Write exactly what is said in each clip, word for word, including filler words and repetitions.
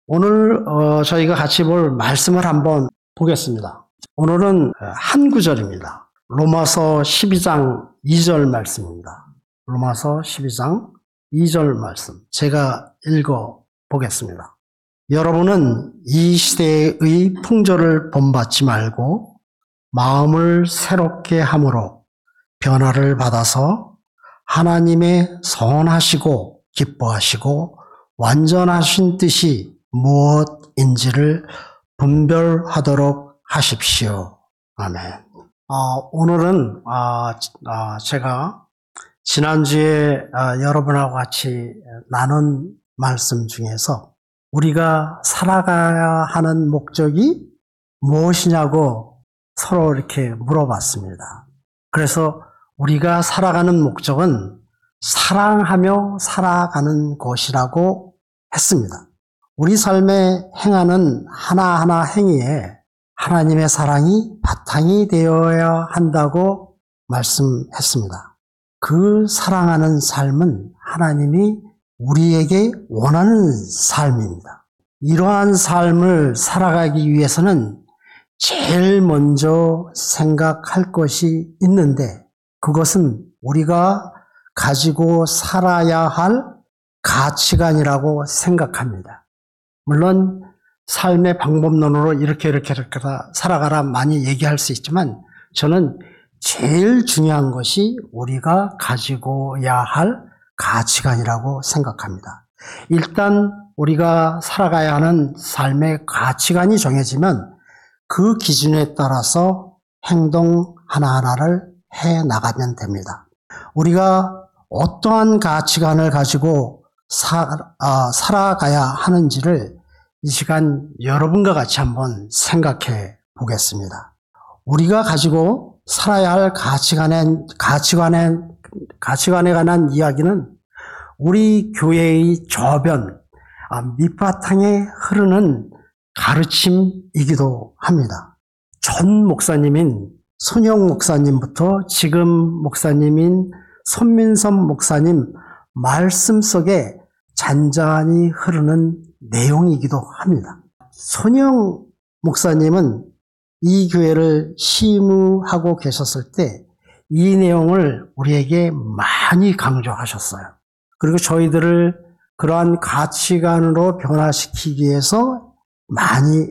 오늘 어, 저희가 같이 볼 말씀을 한번 보겠습니다. 오늘은 한 구절입니다. 로마서 십이 장 이 절 말씀입니다. 로마서 십이 장 이 절 말씀 제가 읽어 보겠습니다. 여러분은 이 시대의 풍조를 본받지 말고 마음을 새롭게 함으로 변화를 받아서 하나님의 선하시고 기뻐하시고 완전하신 뜻이 무엇인지를 분별하도록 하십시오. 아멘. 어, 오늘은 어, 어, 제가 지난주에 어, 여러분하고 같이 나눈 말씀 중에서 우리가 살아가야 하는 목적이 무엇이냐고 서로 이렇게 물어봤습니다. 그래서 우리가 살아가는 목적은 사랑하며 살아가는 것이라고 했습니다. 우리 삶에 행하는 하나하나 행위에 하나님의 사랑이 바탕이 되어야 한다고 말씀했습니다. 그 사랑하는 삶은 하나님이 우리에게 원하는 삶입니다. 이러한 삶을 살아가기 위해서는 제일 먼저 생각할 것이 있는데 그것은 우리가 가지고 살아야 할 가치관이라고 생각합니다. 물론 삶의 방법론으로 이렇게 이렇게 이렇게 살아가라 많이 얘기할 수 있지만 저는 제일 중요한 것이 우리가 가지고야 할 가치관이라고 생각합니다. 일단 우리가 살아가야 하는 삶의 가치관이 정해지면 그 기준에 따라서 행동 하나하나를 해 나가면 됩니다. 우리가 어떠한 가치관을 가지고 사, 아, 살아가야 하는지를 이 시간 여러분과 같이 한번 생각해 보겠습니다. 우리가 가지고 살아야 할 가치관에, 가치관에, 가치관에 관한 이야기는 우리 교회의 저변, 아, 밑바탕에 흐르는 가르침이기도 합니다. 전 목사님인 손영 목사님부터 지금 목사님인 손민섭 목사님 말씀 속에 잔잔히 흐르는 내용이기도 합니다. 손영 목사님은 이 교회를 시무하고 계셨을 때 이 내용을 우리에게 많이 강조하셨어요. 그리고 저희들을 그러한 가치관으로 변화시키기 위해서 많이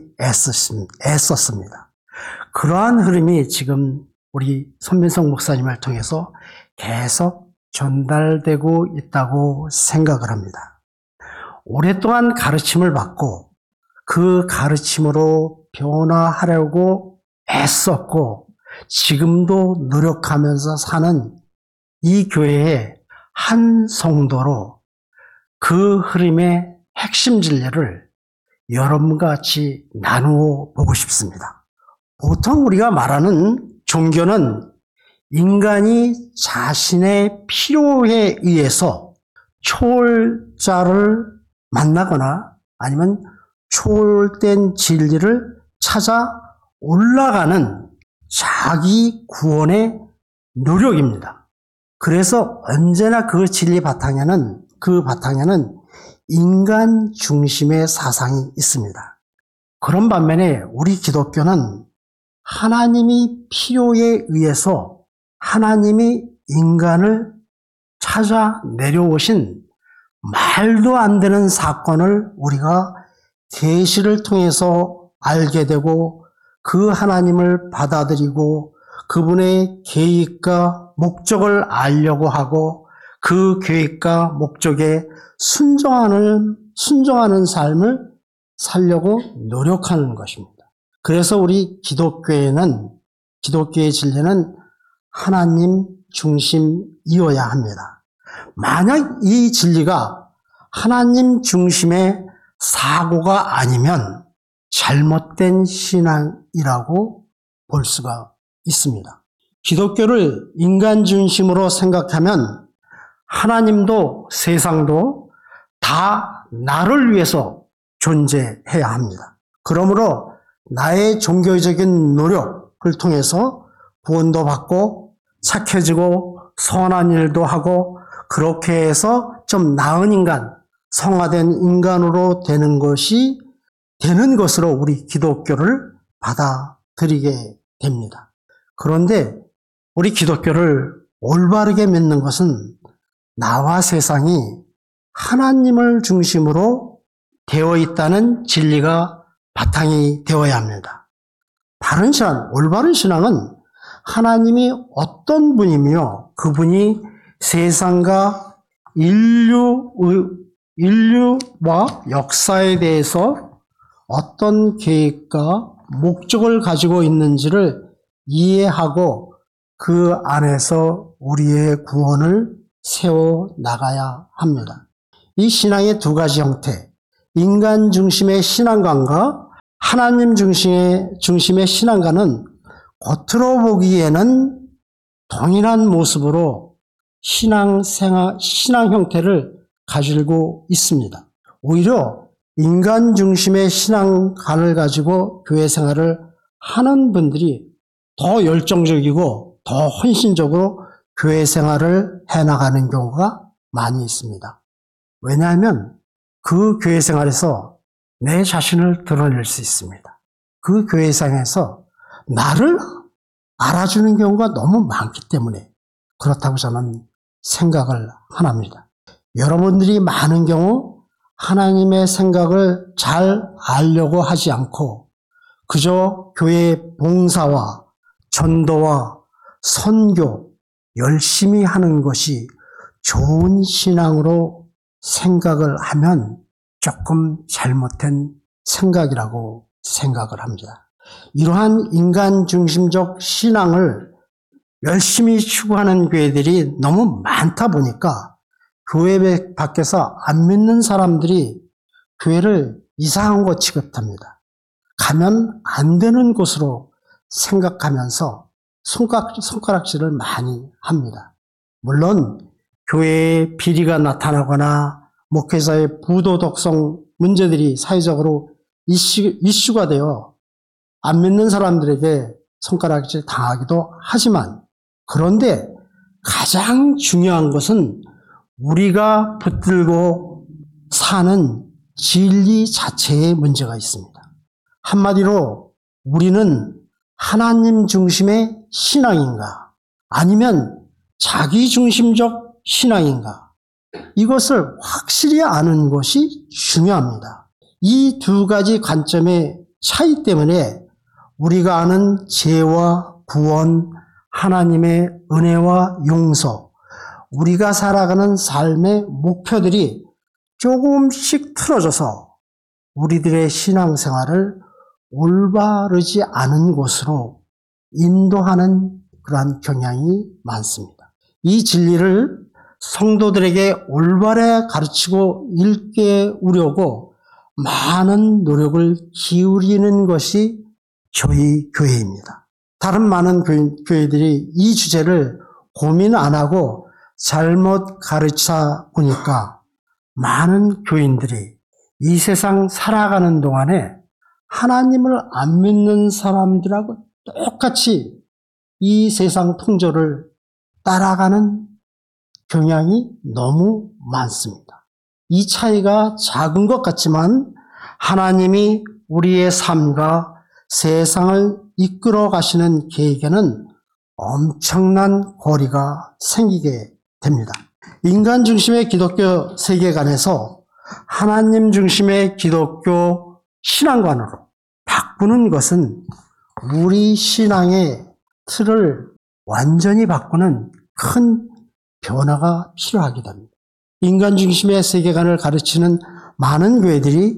애썼습니다. 그러한 흐름이 지금 우리 손민석 목사님을 통해서 계속 전달되고 있다고 생각을 합니다. 오랫동안 가르침을 받고 그 가르침으로 변화하려고 애썼고 지금도 노력하면서 사는 이 교회의 한 성도로 그 흐름의 핵심 진리를 여러분과 같이 나누어 보고 싶습니다. 보통 우리가 말하는 종교는 인간이 자신의 필요에 의해서 초월자를 만나거나 아니면 초월된 진리를 찾아 올라가는 자기 구원의 노력입니다. 그래서 언제나 그 진리 바탕에는 그 바탕에는 인간 중심의 사상이 있습니다. 그런 반면에 우리 기독교는 하나님이 필요에 의해서 하나님이 인간을 찾아 내려오신 말도 안 되는 사건을 우리가 계시를 통해서 알게 되고 그 하나님을 받아들이고 그분의 계획과 목적을 알려고 하고 그 계획과 목적에 순종하는, 순종하는 삶을 살려고 노력하는 것입니다. 그래서 우리 기독교에는, 기독교의 진리는 하나님 중심이어야 합니다. 만약 이 진리가 하나님 중심의 사고가 아니면 잘못된 신앙이라고 볼 수가 있습니다. 기독교를 인간 중심으로 생각하면 하나님도 세상도 다 나를 위해서 존재해야 합니다. 그러므로 나의 종교적인 노력을 통해서 구원도 받고 착해지고 선한 일도 하고 그렇게 해서 좀 나은 인간, 성화된 인간으로 되는 것이 되는 것으로 우리 기독교를 받아들이게 됩니다. 그런데 우리 기독교를 올바르게 믿는 것은 나와 세상이 하나님을 중심으로 되어 있다는 진리가 바탕이 되어야 합니다. 바른 신앙, 올바른 신앙은 하나님이 어떤 분이며 그분이 세상과 인류, 인류와 역사에 대해서 어떤 계획과 목적을 가지고 있는지를 이해하고 그 안에서 우리의 구원을 세워 나가야 합니다. 이 신앙의 두 가지 형태, 인간 중심의 신앙관과 하나님 중심의, 중심의 신앙관은 겉으로 보기에는 동일한 모습으로 신앙 생활, 신앙 형태를 가지고 있습니다. 오히려 인간 중심의 신앙관을 가지고 교회 생활을 하는 분들이 더 열정적이고 더 헌신적으로 교회 생활을 해나가는 경우가 많이 있습니다. 왜냐하면 그 교회 생활에서 내 자신을 드러낼 수 있습니다. 그 교회 생활에서 나를 알아주는 경우가 너무 많기 때문에 그렇다고 저는 생각을 합니다. 여러분들이 많은 경우 하나님의 생각을 잘 알려고 하지 않고 그저 교회 봉사와 전도와 선교 열심히 하는 것이 좋은 신앙으로 생각을 하면 조금 잘못된 생각이라고 생각을 합니다. 이러한 인간 중심적 신앙을 열심히 추구하는 교회들이 너무 많다 보니까 교회 밖에서 안 믿는 사람들이 교회를 이상한 것 취급합니다. 가면 안 되는 곳으로 생각하면서 손가락, 손가락질을 많이 합니다. 물론 교회에 비리가 나타나거나 목회자의 부도덕성 문제들이 사회적으로 이슈, 이슈가 되어 안 믿는 사람들에게 손가락질 당하기도 하지만 그런데 가장 중요한 것은 우리가 붙들고 사는 진리 자체에 문제가 있습니다. 한마디로 우리는 하나님 중심의 신앙인가 아니면 자기 중심적 신앙인가 이것을 확실히 아는 것이 중요합니다. 이 두 가지 관점의 차이 때문에 우리가 아는 죄와 구원, 하나님의 은혜와 용서, 우리가 살아가는 삶의 목표들이 조금씩 틀어져서 우리들의 신앙생활을 올바르지 않은 곳으로 인도하는 그러한 경향이 많습니다. 이 진리를 성도들에게 올바르게 가르치고 일깨우려고 많은 노력을 기울이는 것이 저희 교회입니다. 다른 많은 교회들이 이 주제를 고민 안 하고 잘못 가르쳐 보니까 많은 교인들이 이 세상 살아가는 동안에 하나님을 안 믿는 사람들하고 똑같이 이 세상 풍조를 따라가는 경향이 너무 많습니다. 이 차이가 작은 것 같지만 하나님이 우리의 삶과 세상을 이끌어 가시는 계획에는 엄청난 거리가 생기게 됩니다. 인간 중심의 기독교 세계관에서 하나님 중심의 기독교 신앙관으로 바꾸는 것은 우리 신앙의 틀을 완전히 바꾸는 큰 변화가 필요하게 됩니다. 인간 중심의 세계관을 가르치는 많은 교회들이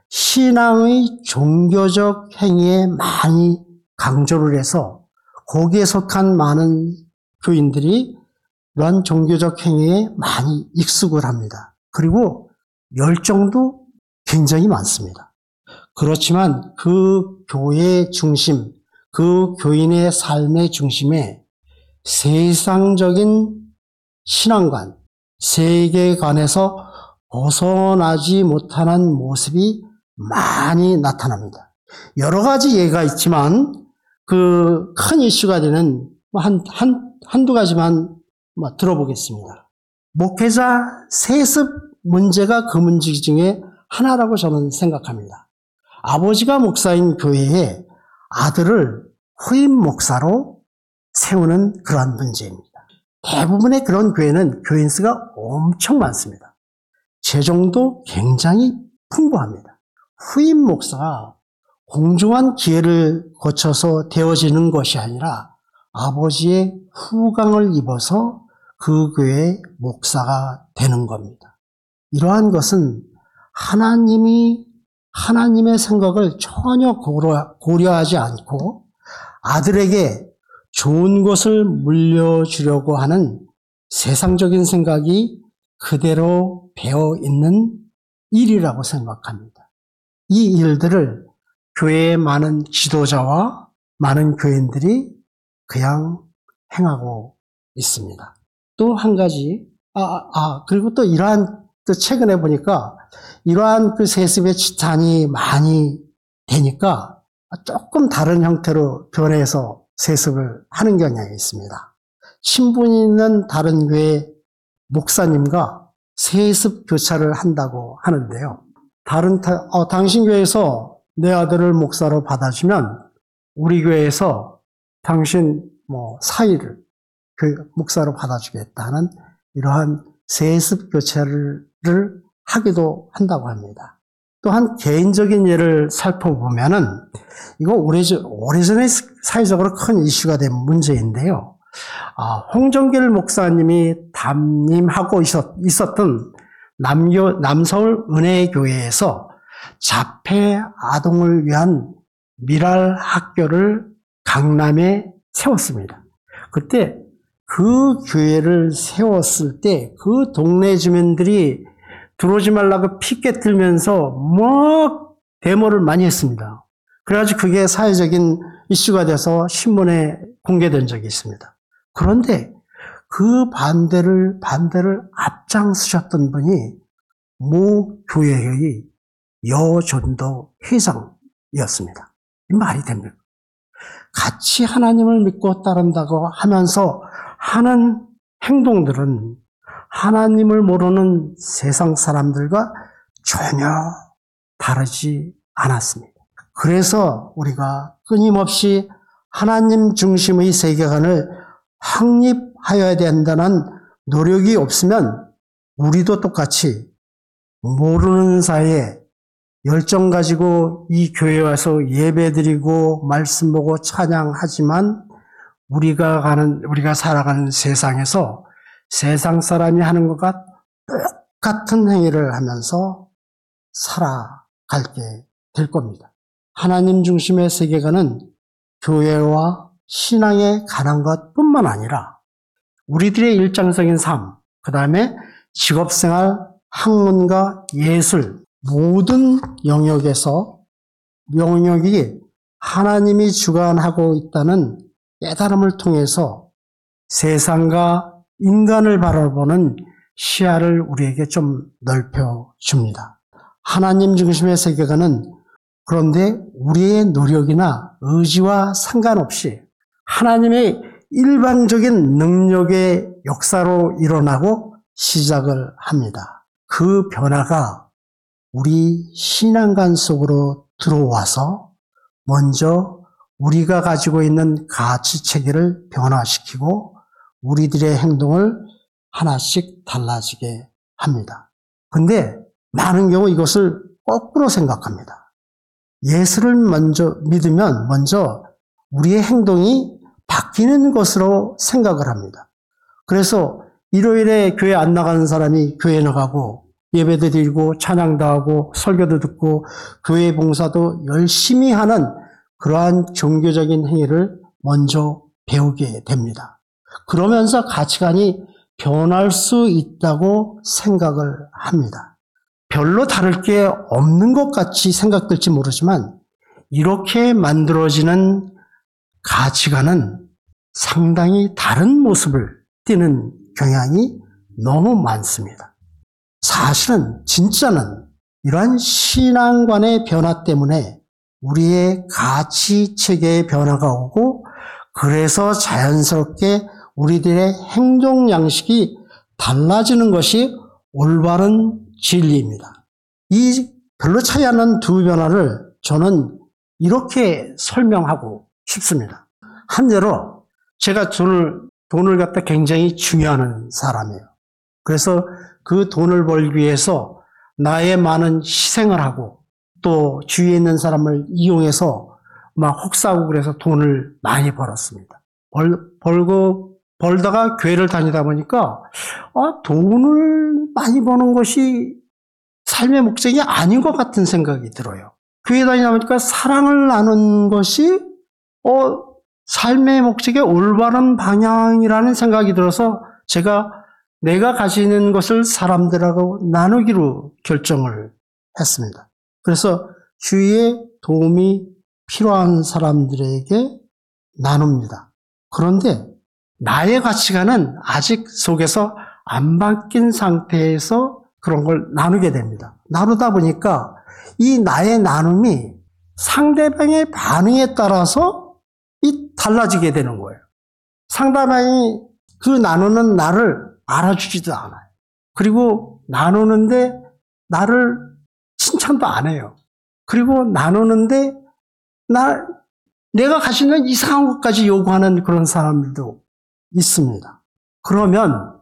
신앙의 종교적 행위에 많이 강조를 해서 거기에 속한 많은 교인들이 그런 종교적 행위에 많이 익숙을 합니다. 그리고 열정도 굉장히 많습니다. 그렇지만 그 교회의 중심, 그 교인의 삶의 중심에 세상적인 신앙관, 세계관에서 벗어나지 못하는 모습이 많이 나타납니다. 여러 가지 예가 있지만 그 큰 이슈가 되는 한, 한, 한두 가지만 들어보겠습니다. 목회자 세습 문제가 그 문제 중에 하나라고 저는 생각합니다. 아버지가 목사인 교회에 아들을 후임 목사로 세우는 그러한 문제입니다. 대부분의 그런 교회는 교인 수가 엄청 많습니다. 재정도 굉장히 풍부합니다. 후임 목사가 공정한 기회를 거쳐서 되어지는 것이 아니라 아버지의 후광을 입어서 그 교회의 목사가 되는 겁니다. 이러한 것은 하나님이 하나님의 생각을 전혀 고려, 고려하지 않고 아들에게 좋은 것을 물려주려고 하는 세상적인 생각이 그대로 배어 있는 일이라고 생각합니다. 이 일들을 교회의 많은 지도자와 많은 교인들이 그냥 행하고 있습니다. 또 한 가지, 아, 아, 그리고 또 이러한, 또 최근에 보니까 이러한 그 세습의 지탄이 많이 되니까 조금 다른 형태로 변해서 세습을 하는 경향이 있습니다. 친분이 있는 다른 교회 목사님과 세습 교차를 한다고 하는데요. 다른, 어, 당신 교회에서 내 아들을 목사로 받아주면 우리 교회에서 당신 뭐 사위를 그 목사로 받아주겠다는 이러한 세습 교체를 하기도 한다고 합니다. 또한 개인적인 예를 살펴보면은 이거 오래전, 오래전에 사회적으로 큰 이슈가 된 문제인데요. 아, 홍정길 목사님이 담임하고 있었, 있었던 남교, 남서울 은혜교회에서 자폐 아동을 위한 미랄 학교를 강남에 세웠습니다. 그때 그 교회를 세웠을 때 그 동네 주민들이 들어오지 말라고 피켓 들면서 뭐 데모를 많이 했습니다. 그래가지고 그게 사회적인 이슈가 돼서 신문에 공개된 적이 있습니다. 그런데 그 반대를, 반대를 앞장서셨던 분이 모 교회의 여전도 회장이었습니다. 이 말이 됩니까? 같이 하나님을 믿고 따른다고 하면서 하는 행동들은 하나님을 모르는 세상 사람들과 전혀 다르지 않았습니다. 그래서 우리가 끊임없이 하나님 중심의 세계관을 확립하여야 된다는 노력이 없으면 우리도 똑같이 모르는 사이에 열정 가지고 이 교회에 와서 예배드리고 말씀 보고 찬양하지만 우리가 가는, 우리가 살아가는 세상에서 세상 사람이 하는 것과 똑같은 행위를 하면서 살아갈게 될 겁니다. 하나님 중심의 세계관은 교회와 신앙에 관한 것뿐만 아니라 우리들의 일상적인 삶, 그 다음에 직업생활, 학문과 예술, 모든 영역에서 영역이 하나님이 주관하고 있다는 깨달음을 통해서 세상과 인간을 바라보는 시야를 우리에게 좀 넓혀줍니다. 하나님 중심의 세계관은 그런데 우리의 노력이나 의지와 상관없이 하나님의 일방적인 능력의 역사로 일어나고 시작을 합니다. 그 변화가 우리 신앙관 속으로 들어와서 먼저 우리가 가지고 있는 가치체계를 변화시키고 우리들의 행동을 하나씩 달라지게 합니다. 근데 많은 경우 이것을 거꾸로 생각합니다. 예수를 먼저 믿으면 먼저 우리의 행동이 바뀌는 것으로 생각을 합니다. 그래서 일요일에 교회 안 나가는 사람이 교회 나가고 예배도 드리고 찬양도 하고 설교도 듣고 교회 봉사도 열심히 하는 그러한 종교적인 행위를 먼저 배우게 됩니다. 그러면서 가치관이 변할 수 있다고 생각을 합니다. 별로 다를 게 없는 것 같이 생각될지 모르지만 이렇게 만들어지는 가치관은 상당히 다른 모습을 띠는 경향이 너무 많습니다. 사실은 진짜는 이러한 신앙관의 변화 때문에 우리의 가치체계의 변화가 오고 그래서 자연스럽게 우리들의 행동 양식이 달라지는 것이 올바른 진리입니다. 이 별로 차이 안 나는 두 변화를 저는 이렇게 설명하고 싶습니다. 한대로 제가 돈을, 돈을 갖다 굉장히 중요하는 사람이에요. 그래서 그 돈을 벌기 위해서 나의 많은 희생을 하고 또 주위에 있는 사람을 이용해서 막 혹사하고 그래서 돈을 많이 벌었습니다. 벌, 벌고 벌다가 교회를 다니다 보니까 아, 돈을 많이 버는 것이 삶의 목적이 아닌 것 같은 생각이 들어요. 교회 다니다 보니까 사랑을 나눈 것이 어, 삶의 목적의 올바른 방향이라는 생각이 들어서 제가 내가 가지는 것을 사람들하고 나누기로 결정을 했습니다. 그래서 주위에 도움이 필요한 사람들에게 나눕니다. 그런데 나의 가치관은 아직 속에서 안 바뀐 상태에서 그런 걸 나누게 됩니다. 나누다 보니까 이 나의 나눔이 상대방의 반응에 따라서 이 달라지게 되는 거예요. 상대방이 그 나누는 나를 알아주지도 않아요. 그리고 나누는데 나를 칭찬도 안 해요. 그리고 나누는데 나, 내가 가지는 이상한 것까지 요구하는 그런 사람들도 있습니다. 그러면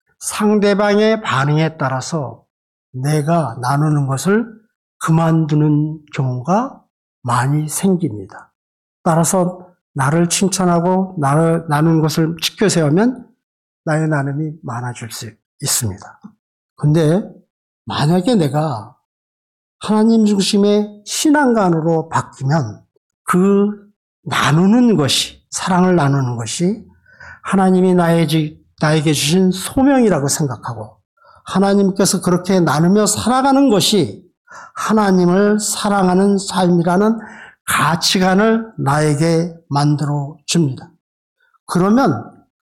상대방의 반응에 따라서 내가 나누는 것을 그만두는 경우가 많이 생깁니다. 따라서 나를 칭찬하고 나를 나누는 것을 지켜 세우면 나의 나눔이 많아질 수 있습니다. 근데 만약에 내가 하나님 중심의 신앙관으로 바뀌면 그 나누는 것이, 사랑을 나누는 것이 하나님이 나에게, 나에게 주신 소명이라고 생각하고 하나님께서 그렇게 나누며 살아가는 것이 하나님을 사랑하는 삶이라는 가치관을 나에게 만들어 줍니다. 그러면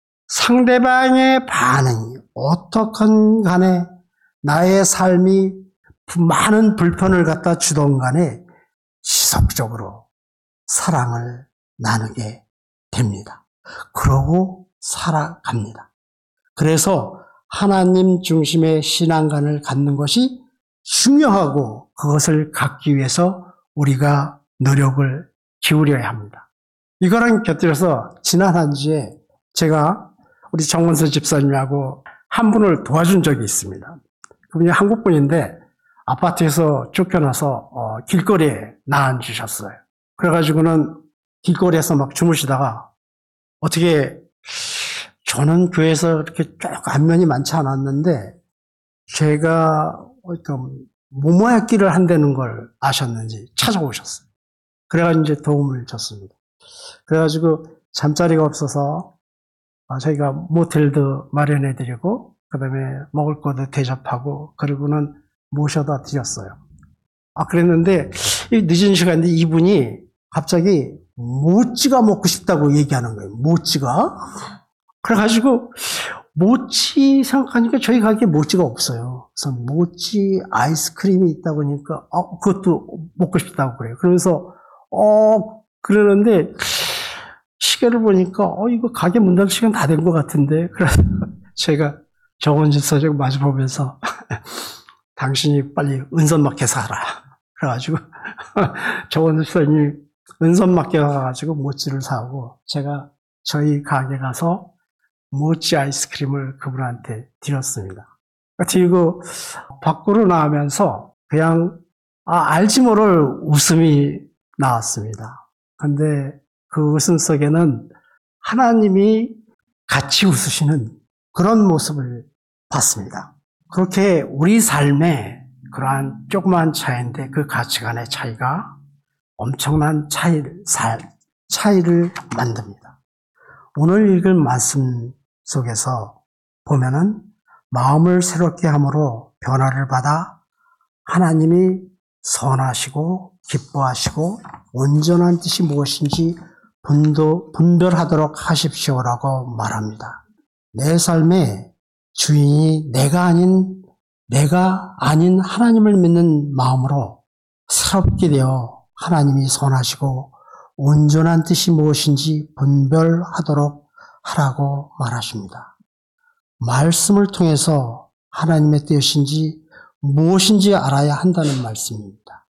상대방의 반응이 어떻건 간에 나의 삶이 많은 불편을 갖다 주던 간에 지속적으로 사랑을 나누게 됩니다. 그러고 살아갑니다. 그래서 하나님 중심의 신앙관을 갖는 것이 중요하고 그것을 갖기 위해서 우리가 노력을 기울여야 합니다. 이거랑 곁들여서 지난 한 주에 제가 우리 정원서 집사님하고 한 분을 도와준 적이 있습니다. 그분이 한국 분인데 아파트에서 쫓겨나서 어, 길거리에 나앉으셨어요. 그래가지고는 길거리에서 막 주무시다가 어떻게 저는 교회에서 이렇게 쭉 안면이 많지 않았는데 제가 모모약기를 한다는 걸 아셨는지 찾아오셨어요. 그래가지고 이제 도움을 줬습니다. 그래가지고 잠자리가 없어서 저희가 모텔도 마련해드리고 그다음에 먹을 것도 대접하고 그리고는 모셔다 드렸어요. 아 그랬는데 늦은 시간인데 이분이 갑자기 모찌가 먹고 싶다고 얘기하는 거예요. 모찌가. 그래가지고 모찌 생각하니까 저희 가게에 모찌가 없어요. 그래서 모찌 아이스크림이 있다 보니까 아 그것도 먹고 싶다고 그래요. 그러면서 어 그러는데 시계를 보니까 어 이거 가게 문 닫을 시간 다 된 것 같은데 그래서 제가 정원 집사님 마주 보면서 당신이 빨리 은선마켓 사라. 그래가지고 정원 집사님이 은선마켓 가가지고 모찌를 사고 제가 저희 가게 가서 모찌 아이스크림을 그분한테 드렸습니다. 그리고 밖으로 나오면서 그냥 아, 알지 모를 웃음이 나왔습니다. 근데 그 웃음 속에는 하나님이 같이 웃으시는 그런 모습을 봤습니다. 그렇게 우리 삶에 그러한 조그만 차이인데 그 가치관의 차이가 엄청난 차이를, 차이를 만듭니다. 오늘 읽을 말씀 속에서 보면은 마음을 새롭게 함으로 변화를 받아 하나님이 선하시고 기뻐하시고 온전한 뜻이 무엇인지 분도, 분별하도록 하십시오라고 말합니다. 내 삶의 주인이 내가 아닌 내가 아닌 하나님을 믿는 마음으로 새롭게 되어 하나님이 선하시고 온전한 뜻이 무엇인지 분별하도록 하라고 말하십니다. 말씀을 통해서 하나님의 뜻인지 무엇인지 알아야 한다는 말씀입니다.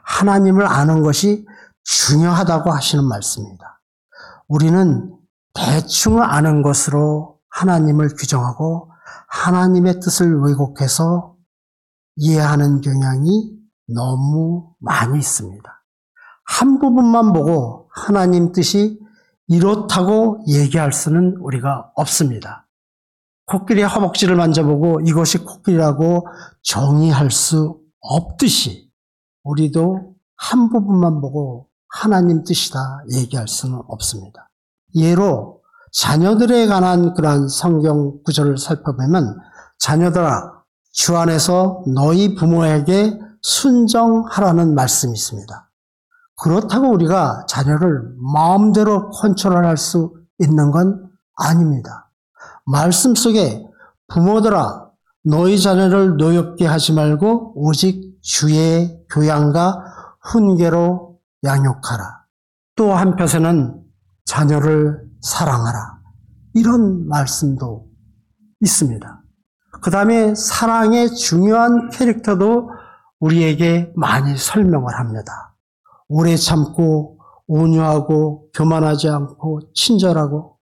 하나님을 아는 것이 중요하다고 하시는 말씀입니다. 우리는 대충 아는 것으로 하나님을 규정하고 하나님의 뜻을 왜곡해서 이해하는 경향이 너무 많이 있습니다. 한 부분만 보고 하나님 뜻이 이렇다고 얘기할 수는 우리가 없습니다. 코끼리의 허벅지를 만져보고 이것이 코끼리라고 정의할 수 없듯이 우리도 한 부분만 보고 하나님 뜻이다 얘기할 수는 없습니다. 예로 자녀들에 관한 그러한 성경 구절을 살펴보면 자녀들아 주 안에서 너희 부모에게 순정하라는 말씀이 있습니다. 그렇다고 우리가 자녀를 마음대로 컨트롤할 수 있는 건 아닙니다. 말씀 속에 부모들아 너희 자녀를 노엽게 하지 말고 오직 주의 교양과 훈계로 양육하라. 또 한편에는 자녀를 사랑하라. 이런 말씀도 있습니다. 그 다음에 사랑의 중요한 캐릭터도 우리에게 많이 설명을 합니다. 오래 참고 온유하고 교만하지 않고 친절하고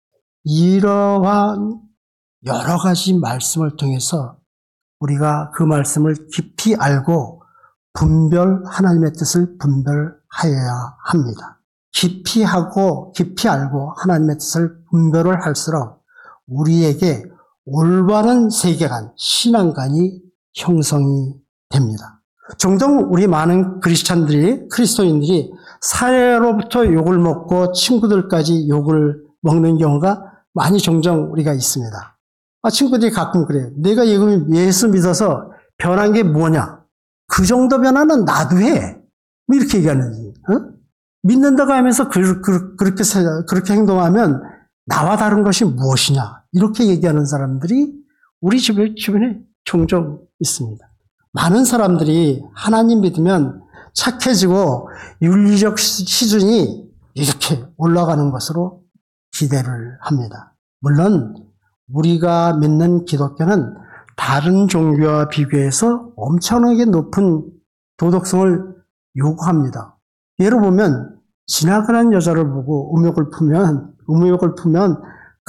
이러한 여러 가지 말씀을 통해서 우리가 그 말씀을 깊이 알고 분별, 하나님의 뜻을 분별하여야 합니다. 깊이 하고 깊이 알고 하나님의 뜻을 분별을 할수록 우리에게 올바른 세계관, 신앙관이 형성이 됩니다. 종종 우리 많은 크리스찬들이, 그리스도인들이 사회로부터 욕을 먹고 친구들까지 욕을 먹는 경우가 많이 종종 우리가 있습니다. 아, 친구들이 가끔 그래요. 내가 예수 믿어서 변한 게 뭐냐? 그 정도 변화는 나도 해. 뭐 이렇게 얘기하는지. 어? 믿는다고 하면서 그, 그, 그렇게, 그렇게 행동하면 나와 다른 것이 무엇이냐? 이렇게 얘기하는 사람들이 우리 주변, 주변에 종종 있습니다. 많은 사람들이 하나님 믿으면 착해지고 윤리적 수준이 이렇게 올라가는 것으로 기대를 합니다. 물론 우리가 믿는 기독교는 다른 종교와 비교해서 엄청나게 높은 도덕성을 요구합니다. 예를 보면 지나가는 여자를 보고 음욕을 품으면 음욕을 품으면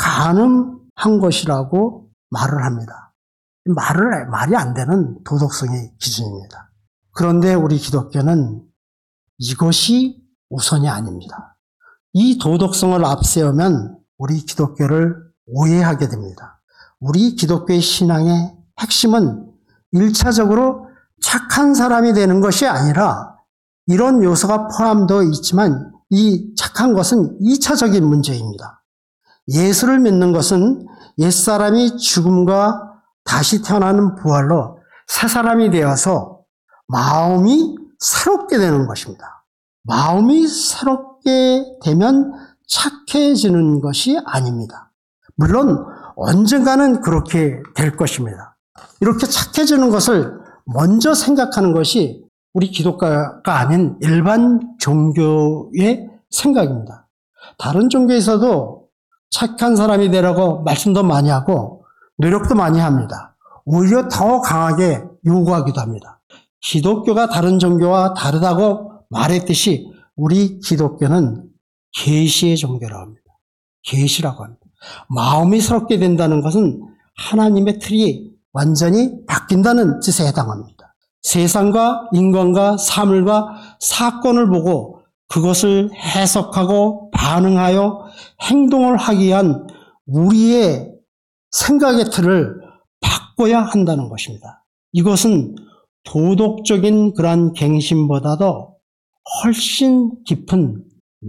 간음한 것이라고 말을 합니다. 말을 말이 안 되는 도덕성의 기준입니다. 그런데 우리 기독교는 이것이 우선이 아닙니다. 이 도덕성을 앞세우면 우리 기독교를 오해하게 됩니다. 우리 기독교의 신앙의 핵심은 일차적으로 착한 사람이 되는 것이 아니라 이런 요소가 포함되어 있지만 이 착한 것은 이차적인 문제입니다. 예수를 믿는 것은 옛사람이 죽음과 다시 태어나는 부활로 새 사람이 되어서 마음이 새롭게 되는 것입니다. 마음이 새롭게 되면 착해지는 것이 아닙니다. 물론 언젠가는 그렇게 될 것입니다. 이렇게 착해지는 것을 먼저 생각하는 것이 우리 기독교가 아닌 일반 종교의 생각입니다. 다른 종교에서도 착한 사람이 되라고 말씀도 많이 하고 노력도 많이 합니다. 오히려 더 강하게 요구하기도 합니다. 기독교가 다른 종교와 다르다고 말했듯이 우리 기독교는 계시의 종교라고 합니다. 계시라고 합니다. 마음이 새롭게 된다는 것은 하나님의 틀이 완전히 바뀐다는 뜻에 해당합니다. 세상과 인간과 사물과 사건을 보고 그것을 해석하고 반응하여 행동을 하기 위한 우리의 생각의 틀을 바꿔야 한다는 것입니다. 이것은 도덕적인 그러한 갱신보다도 훨씬 깊은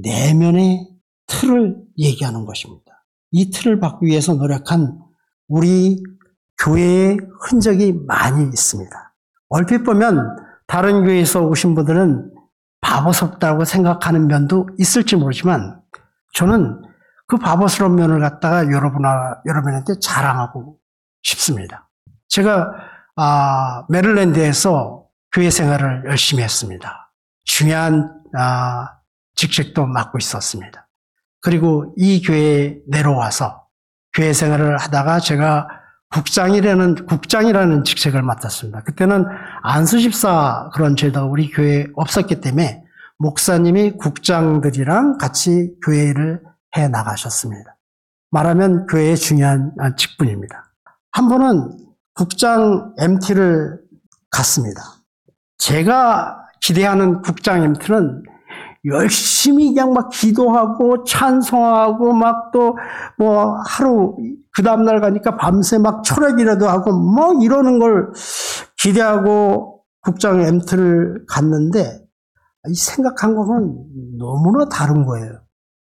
내면의 틀을 얘기하는 것입니다. 이 틀을 바꾸기 위해서 노력한 우리 교회의 흔적이 많이 있습니다. 얼핏 보면 다른 교회에서 오신 분들은 바보스럽다고 생각하는 면도 있을지 모르지만 저는 그 바보스러운 면을 갖다가 여러분아, 여러분한테 자랑하고 싶습니다. 제가 아, 메릴랜드에서 교회 생활을 열심히 했습니다. 중요한 아, 직책도 맡고 있었습니다. 그리고 이 교회에 내려와서 교회 생활을 하다가 제가 국장이라는, 국장이라는 직책을 맡았습니다. 그때는 안수집사 그런 제도가 우리 교회에 없었기 때문에 목사님이 국장들이랑 같이 교회를 해 나가셨습니다. 말하면 교회의 중요한 직분입니다. 한 번은 국장 엠티를 갔습니다. 제가 기대하는 국장 엠티는 열심히 그냥 막 기도하고 찬송하고 막 또 뭐 하루 그 다음날 가니까 밤새 막 철학이라도 하고 뭐 이러는 걸 기대하고 국장 엠티를 갔는데 이 생각한 거는 너무나 다른 거예요.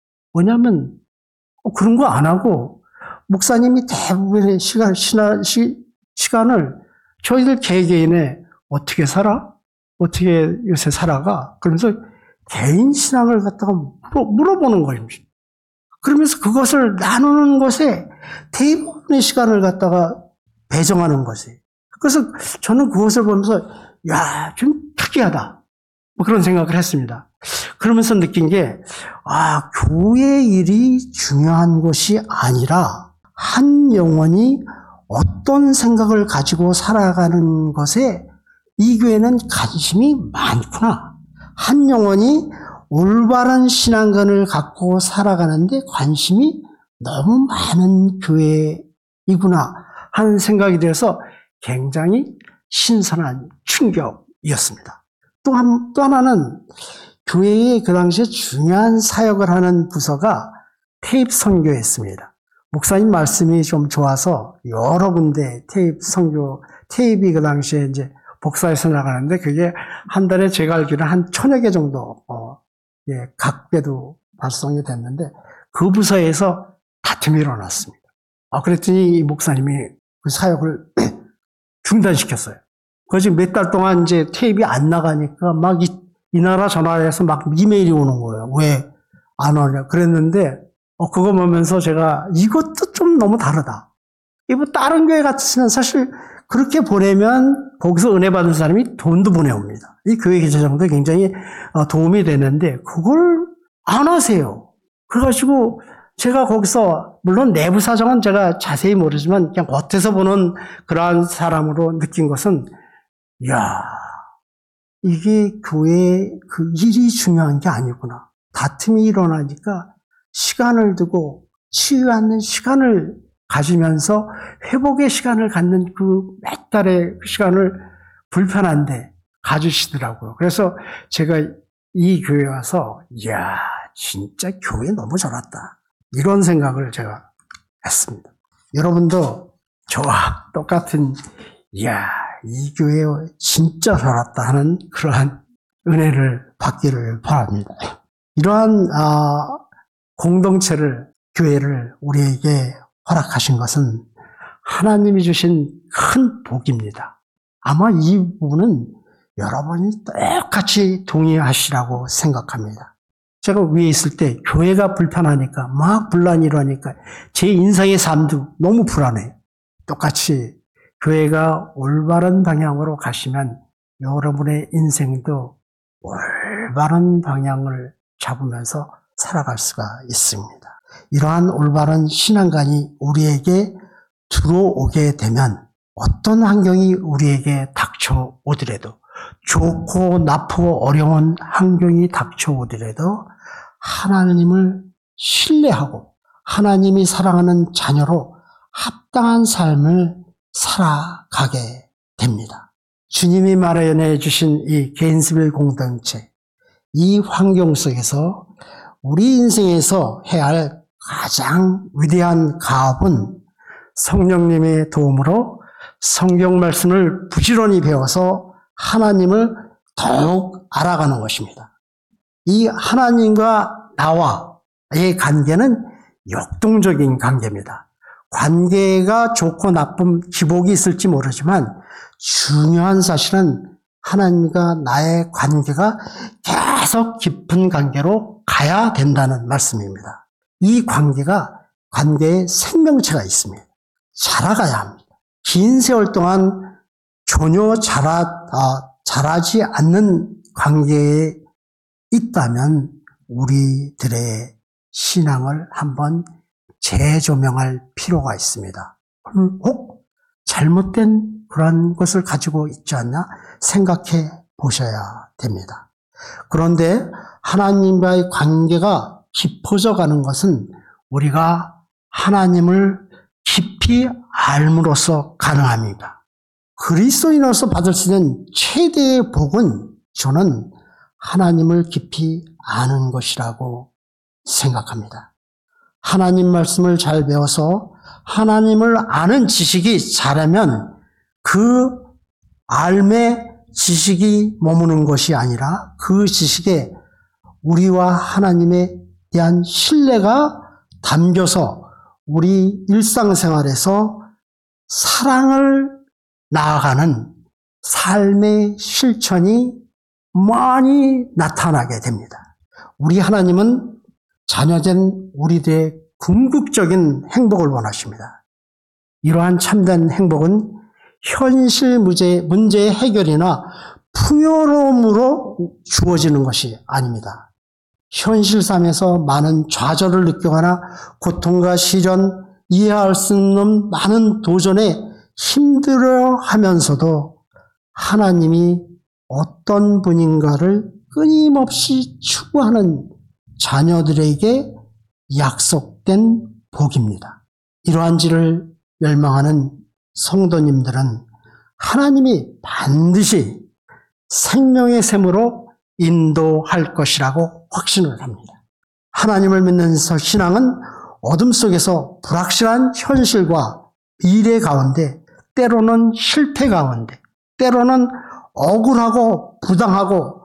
뭐냐면 그런 거 안 하고 목사님이 대부분의 시간, 시나, 시, 시간을 저희들 개개인에 어떻게 살아? 어떻게 요새 살아가? 그러면서 개인 신앙을 갖다가 물어, 물어보는 거예요. 그러면서 그것을 나누는 것에 대부분의 시간을 갖다가 배정하는 것이. 그래서 저는 그것을 보면서 야, 좀 특이하다. 뭐 그런 생각을 했습니다. 그러면서 느낀 게, 아, 교회 일이 중요한 것이 아니라 한 영혼이 어떤 생각을 가지고 살아가는 것에 이 교회는 관심이 많구나. 한 영혼이 올바른 신앙관을 갖고 살아가는데 관심이 너무 많은 교회이구나 하는 생각이 들어서 굉장히 신선한 충격이었습니다. 또 한, 또 하나는 교회의 그 당시에 중요한 사역을 하는 부서가 테이프 선교였습니다. 목사님 말씀이 좀 좋아서 여러 군데 테이프 선교, 테이프이 그 당시에 이제 복사해서 나가는데 그게 한 달에 제가 알기로는 한 천여 개 정도, 어, 예, 각 배도 발송이 됐는데 그 부서에서 다툼이 일어났습니다. 아, 그랬더니 이 목사님이 그 사역을 중단시켰어요. 그래서 몇 달 동안 이제 테이프가 안 나가니까 막 이, 이 나라 저 나라에서 막 이메일이 오는 거예요. 왜 안 오냐. 그랬는데, 어, 그거 보면서 제가 이것도 좀 너무 다르다. 이 뭐 다른 교회 같으면 사실 그렇게 보내면 거기서 은혜 받은 사람이 돈도 보내옵니다. 이 교회 개최장도 굉장히 도움이 되는데 그걸 안 하세요. 그래가지고 제가 거기서 물론 내부 사정은 제가 자세히 모르지만 그냥 겉에서 보는 그러한 사람으로 느낀 것은 이야, 이게 교회의 그 일이 중요한 게 아니구나. 다툼이 일어나니까 시간을 두고 치유하는 시간을 가지면서 회복의 시간을 갖는 그 몇 달의 시간을 불편한데 가주시더라고요. 그래서 제가 이 교회에 와서 이야, 진짜 교회 너무 잘왔다. 이런 생각을 제가 했습니다. 여러분도 저와 똑같은 이야, 이 교회 진짜 잘왔다 하는 그러한 은혜를 받기를 바랍니다. 이러한 아, 공동체를, 교회를 우리에게 허락하신 것은 하나님이 주신 큰 복입니다. 아마 이 부분은 여러분이 똑같이 동의하시라고 생각합니다. 제가 위에 있을 때 교회가 불편하니까 막 분란이 일어나니까 제 인생의 삶도 너무 불안해요. 똑같이 교회가 올바른 방향으로 가시면 여러분의 인생도 올바른 방향을 잡으면서 살아갈 수가 있습니다. 이러한 올바른 신앙관이 우리에게 들어오게 되면 어떤 환경이 우리에게 닥쳐오더라도 좋고 나쁘고 어려운 환경이 닥쳐오더라도 하나님을 신뢰하고 하나님이 사랑하는 자녀로 합당한 삶을 살아가게 됩니다. 주님이 마련해 주신 이 게인스빌 공동체, 이 환경 속에서 우리 인생에서 해야 할 가장 위대한 가업은 성령님의 도움으로 성경 말씀을 부지런히 배워서 하나님을 더욱 알아가는 것입니다. 이 하나님과 나와의 관계는 역동적인 관계입니다. 관계가 좋고 나쁨, 기복이 있을지 모르지만 중요한 사실은 하나님과 나의 관계가 계속 깊은 관계로 가야 된다는 말씀입니다. 이 관계가 관계에 생명체가 있습니다. 자라가야 합니다. 긴 세월 동안 전혀 자라, 아, 자라지 않는 관계에 있다면 우리들의 신앙을 한번 재조명할 필요가 있습니다. 혹 잘못된 그런 것을 가지고 있지 않나 생각해 보셔야 됩니다. 그런데 하나님과의 관계가 깊어져 가는 것은 우리가 하나님을 깊이 알므로써 가능합니다. 그리스도인으로서 받을 수 있는 최대의 복은 저는 하나님을 깊이 아는 것이라고 생각합니다. 하나님 말씀을 잘 배워서 하나님을 아는 지식이 자라면 그 알매 지식이 머무는 것이 아니라 그 지식에 우리와 하나님에 대한 신뢰가 담겨서 우리 일상생활에서 사랑을 나아가는 삶의 실천이 많이 나타나게 됩니다. 우리 하나님은 자녀된 우리들의 궁극적인 행복을 원하십니다. 이러한 참된 행복은 현실 문제, 문제의 해결이나 풍요로움으로 주어지는 것이 아닙니다. 현실 삶에서 많은 좌절을 느끼거나 고통과 시련, 이해할 수 없는 많은 도전에 힘들어하면서도 하나님이 어떤 분인가를 끊임없이 추구하는 자녀들에게 약속된 복입니다. 이러한지를 열망하는 성도님들은 하나님이 반드시 생명의 샘으로 인도할 것이라고 확신을 합니다. 하나님을 믿는 신앙은 어둠 속에서 불확실한 현실과 미래 가운데, 때로는 실패 가운데, 때로는 억울하고 부당하고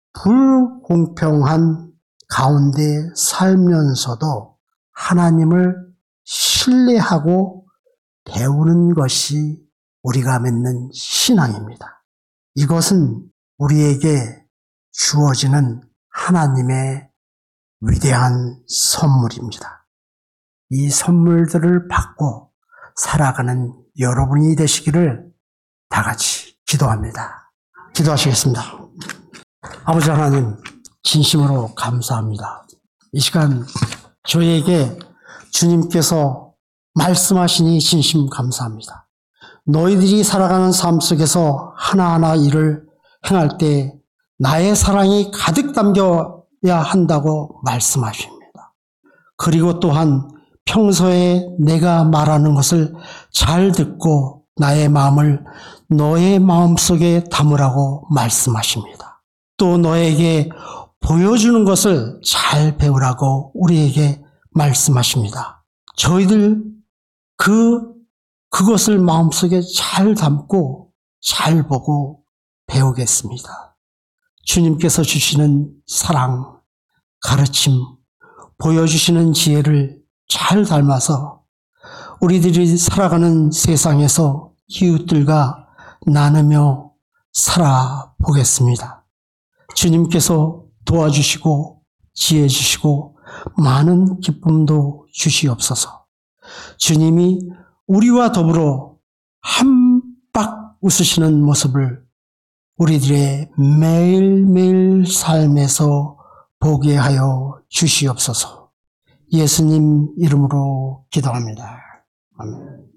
불공평한 가운데 살면서도 하나님을 신뢰하고 배우는 것이 우리가 맺는 신앙입니다. 이것은 우리에게 주어지는 하나님의 위대한 선물입니다. 이 선물들을 받고 살아가는 여러분이 되시기를 다 같이 기도합니다. 기도하시겠습니다. 아버지 하나님, 진심으로 감사합니다. 이 시간 저희에게 주님께서 말씀하시니 진심 감사합니다. 너희들이 살아가는 삶 속에서 하나하나 일을 행할 때 나의 사랑이 가득 담겨야 한다고 말씀하십니다. 그리고 또한 평소에 내가 말하는 것을 잘 듣고 나의 마음을 너의 마음속에 담으라고 말씀하십니다. 또 너에게 보여주는 것을 잘 배우라고 우리에게 말씀하십니다. 저희들 그, 그것을 마음속에 잘 담고 잘 보고 배우겠습니다. 주님께서 주시는 사랑, 가르침, 보여주시는 지혜를 잘 닮아서 우리들이 살아가는 세상에서 이웃들과 나누며 살아보겠습니다. 주님께서 도와주시고 지혜 주시고 많은 기쁨도 주시옵소서. 주님이 우리와 더불어 한박 웃으시는 모습을 우리들의 매일매일 삶에서 보게 하여 주시옵소서. 예수님 이름으로 기도합니다. 아멘.